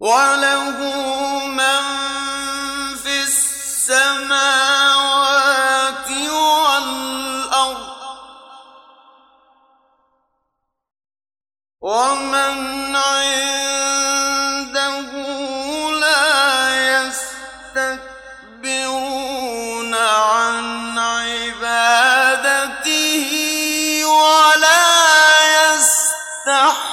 وَلَهُ مَن فِي السَّمَاوَاتِ وَالْأَرْضِ ۚ وَمَنْ عِندَهُ لَا يَسْتَكْبِرُونَ عَنْ عِبَادَتِهِ وَلَا يَسْتَحْسِرُونَ